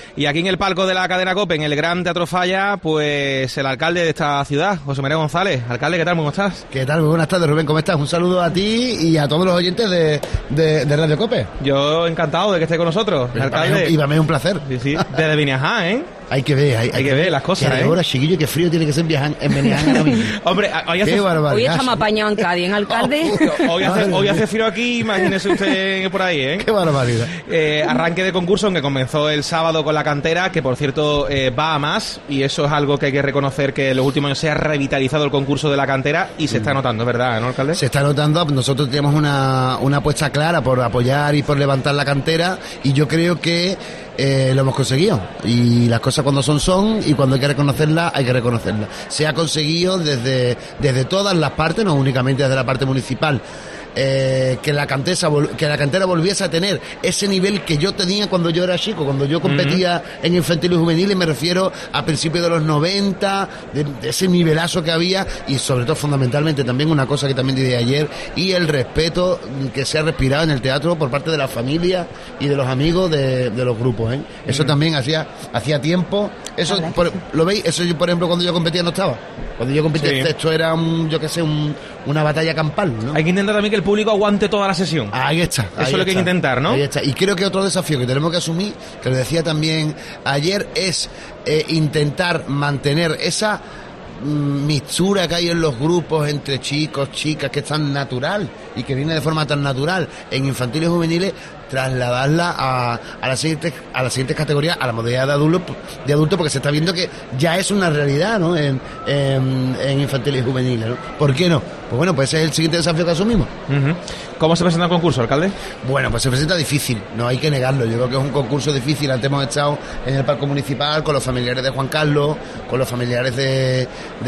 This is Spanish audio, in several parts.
Y aquí en el palco de la cadena COPE, en el Gran Teatro Falla, pues el alcalde de esta ciudad, José María González. Alcalde, ¿qué tal? ¿Cómo estás? ¿Qué tal? Muy buenas tardes, Rubén, ¿cómo estás? Un saludo a ti y a todos los oyentes de Radio COPE. Yo encantado de que esté con nosotros, alcalde. Y para mí es un placer. Sí, desde Beniajá, ¿eh? Hay que ver, hay que ver las cosas, ¿eh? Ahora, chiquillo, qué frío tiene que ser en Beniajá ahora mismo. Hombre, hoy estamos apañados en Cádiz, ¿en alcalde? Hoy hace frío aquí, imagínese usted por ahí, ¿eh? Qué barbaridad. Arranque de concurso que comenzó el sábado con la cantera, que por cierto va a más, y eso es algo que hay que reconocer, que en los últimos años se ha revitalizado el concurso de la cantera y se está notando, ¿verdad, no, alcalde? Se está notando. Nosotros tenemos una apuesta clara por apoyar y por levantar la cantera, y yo creo que lo hemos conseguido, y las cosas cuando son y cuando hay que reconocerlas, hay que reconocerlas. Se ha conseguido desde todas las partes, no únicamente desde la parte municipal, que la cantera volviese a tener ese nivel que yo tenía cuando yo era chico, cuando yo competía en infantil y juvenil, y me refiero a principios de los 90, de ese nivelazo que había, y sobre todo fundamentalmente también una cosa que también dije ayer, y el respeto que se ha respirado en el teatro por parte de la familia y de los amigos de los grupos, ¿eh? Eso también hacía tiempo. Eso lo veis, eso yo, por ejemplo, cuando yo competía no estaba. Cuando yo competía, esto era una batalla campal, ¿no? Hay que intentar también que el público aguante toda la sesión. Ahí está. Eso es lo que hay que intentar, ¿no? Ahí está. Y creo que otro desafío que tenemos que asumir, que lo decía también ayer, es intentar mantener esa mixtura que hay en los grupos entre chicos, chicas, que es tan natural y que viene de forma tan natural en infantiles y juveniles, trasladarla a las siguientes categorías, a la modalidad de adulto, porque se está viendo que ya es una realidad, ¿no? En infantiles y juveniles, ¿no? ¿Por qué no? Pues bueno, pues ese es el siguiente desafío que asumimos. ¿Cómo se presenta el concurso, alcalde? Bueno, pues se presenta difícil, no hay que negarlo. Yo creo que es un concurso difícil. Antes hemos estado en el palco municipal con los familiares de Juan Carlos, con los familiares de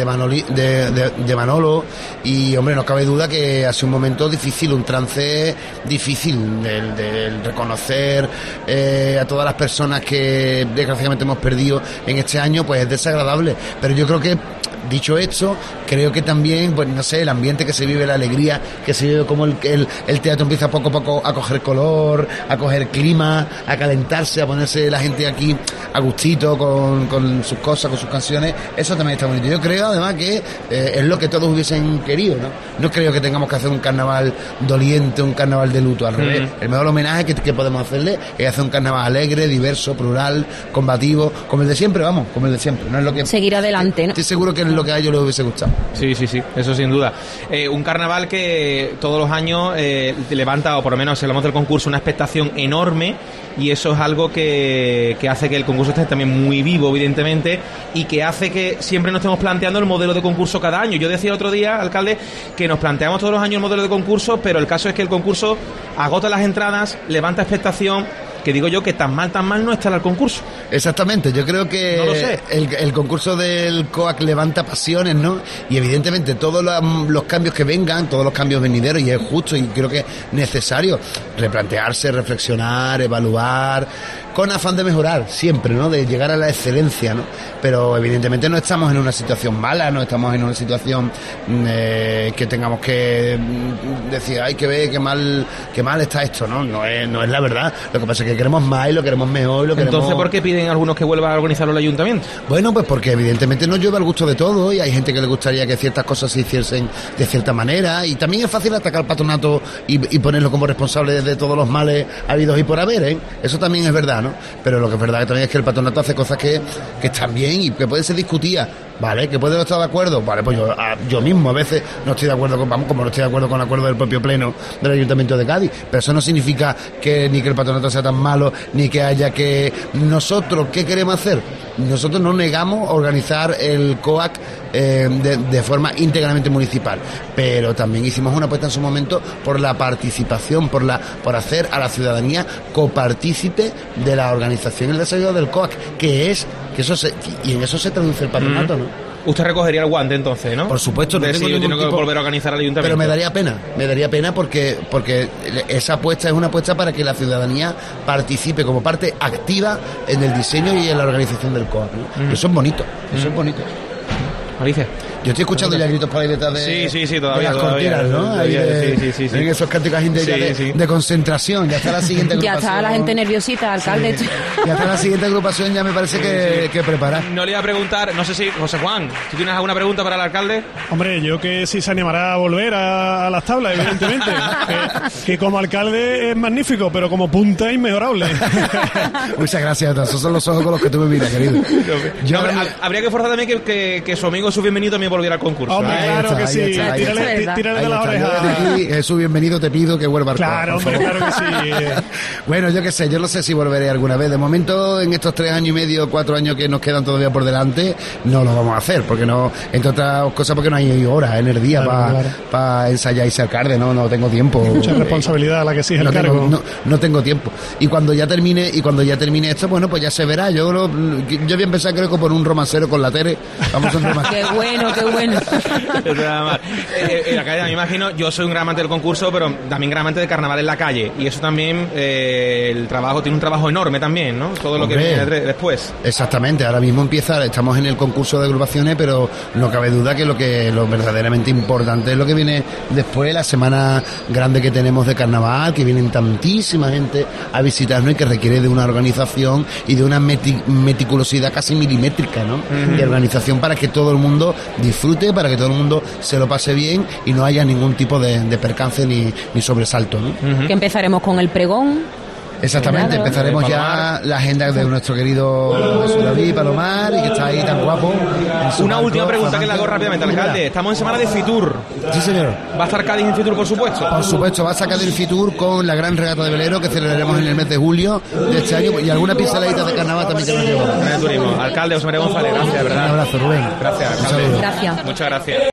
Manolo, y hombre, no cabe duda que ha sido un momento difícil, un trance difícil del reconocer a todas las personas que desgraciadamente hemos perdido en este año, pues es desagradable. Pero yo creo que, dicho esto, creo que también, pues no sé, el ambiente que se vive, la alegría que se vive, como el teatro empieza poco a poco a coger color, a coger clima, a calentarse, a ponerse la gente aquí a gustito con sus cosas, con sus canciones. Eso también está bonito. Yo creo además que es lo que todos hubiesen querido, ¿no? No creo que tengamos que hacer un carnaval doliente, un carnaval de luto, al revés. El mejor homenaje que podemos hacerle es hacer un carnaval alegre, diverso, plural, combativo, como el de siempre, vamos, como el de siempre. No es lo que seguir adelante, ¿no? Estoy seguro que es lo que a ellos les hubiese gustado. Sí, eso sin duda. Un carnaval que todos los años levanta, o por lo menos si hablamos del concurso, una expectación enorme, y eso es algo que hace que el concurso esté también muy vivo, evidentemente, y que hace que siempre nos estemos planteando el modelo de concurso cada año. Yo decía otro día, alcalde, que nos planteamos todos los años el modelo de concurso, pero el caso es que el concurso agota las entradas, levanta expectación, que digo yo que tan mal no estará el concurso. Exactamente, yo creo que no lo sé. El concurso del COAC levanta pasiones, ¿no? Y evidentemente todos los cambios que vengan, todos los cambios venideros, y es justo y creo que es necesario replantearse, reflexionar, evaluar, con afán de mejorar siempre, ¿no? De llegar a la excelencia, ¿no? Pero evidentemente no estamos en una situación mala, no estamos en una situación que tengamos que decir, ay, que ve, qué mal está esto, ¿no? No es la verdad. Lo que pasa es que queremos más y lo queremos mejor. Entonces, ¿por qué piden algunos que vuelva a organizarlo el ayuntamiento? Bueno, pues porque evidentemente no llueve al gusto de todo, y hay gente que le gustaría que ciertas cosas se hiciesen de cierta manera, y también es fácil atacar al patronato y ponerlo como responsable de todos los males habidos y por haber, ¿eh? Eso también es verdad, ¿no? Pero lo que es verdad que también es que el patronato hace cosas que están bien y que pueden ser discutidas, ¿vale? Que puede no estar de acuerdo, vale, pues yo mismo a veces no estoy de acuerdo como no estoy de acuerdo con el acuerdo del propio pleno del Ayuntamiento de Cádiz, pero eso no significa que ni que el patronato sea tan malo, ni que haya que... Nosotros, ¿qué queremos hacer? Nosotros no negamos organizar el COAC de forma íntegramente municipal, pero también hicimos una apuesta en su momento por la participación, por hacer a la ciudadanía copartícipe de la organización y el desarrollo del COAC, y en eso se traduce el patronato, ¿no? Usted recogería el guante entonces, ¿no? Por supuesto, no tengo que volver a organizar al ayuntamiento. Pero me daría pena porque esa apuesta es una apuesta para que la ciudadanía participe como parte activa en el diseño y en la organización del COAC, ¿no? Eso es bonito, eso es bonito. Alicia. Yo estoy escuchando ya gritos por ahí detrás de, sí, todavía, de las cortinas, ¿no? Todavía, sí. En esos cánticos de concentración. Ya está la siguiente agrupación. Ya está la gente nerviosita, alcalde. Sí. Ya está la siguiente agrupación, ya me parece que preparar. No le iba a preguntar, no sé si, José Juan, ¿tú tienes alguna pregunta para el alcalde? Hombre, yo que sí se animará a volver a las tablas, evidentemente. que como alcalde es magnífico, pero como punta es inmejorable. Muchas gracias, esos son los ojos con los que tú me miras, querido. Habría que forzar también que su amigo su bienvenido también volviera al concurso. Hombre, claro que sí. Tírale de las orejas. Jesús, bienvenido, te pido que vuelva al Claro, hombre, claro que sí. Bueno, yo qué sé, yo no sé si volveré alguna vez. De momento, en estos 3 años y medio, 4 años que nos quedan todavía por delante, no lo vamos a hacer, porque no, entre otras cosas, porque no hay horas en el día para ensayar y ser alcalde, no tengo tiempo. Mucha responsabilidad la que exige el cargo. No tengo tiempo. Y cuando ya termine esto, bueno, pues ya se verá. Yo voy a empezar, creo que por un romancero con la Tere. Vamos a un romancero. Qué bueno. En la calle, me imagino, yo soy un gran amante del concurso, pero también gran amante de carnaval en la calle. Y eso también, el trabajo, tiene un trabajo enorme también, ¿no? Todo lo que viene después. Exactamente, ahora mismo estamos en el concurso de agrupaciones, pero no cabe duda que lo verdaderamente importante es lo que viene después, la semana grande que tenemos de carnaval, que vienen tantísima gente a visitarnos y que requiere de una organización y de una meticulosidad casi milimétrica, ¿no? De organización para que todo el mundo disfrute, para que todo el mundo se lo pase bien y no haya ningún tipo de percance ni sobresalto, ¿no? Que empezaremos con el pregón. Exactamente, empezaremos ya la agenda de nuestro querido Jesús David Palomar, y que está ahí tan guapo. Una última pregunta que le hago rápidamente, alcalde. Estamos en semana de Fitur. Sí, señor. ¿Va a estar Cádiz en Fitur, por supuesto? Por supuesto, va a sacar del Fitur con la gran regata de velero que celebraremos en el mes de julio de este año, y alguna pinceladita de carnaval también que nos llevamos. Turismo. Alcalde José María González, gracias, ¿verdad? Un abrazo, Rubén. Gracias, alcalde. Gracias. Muchas gracias.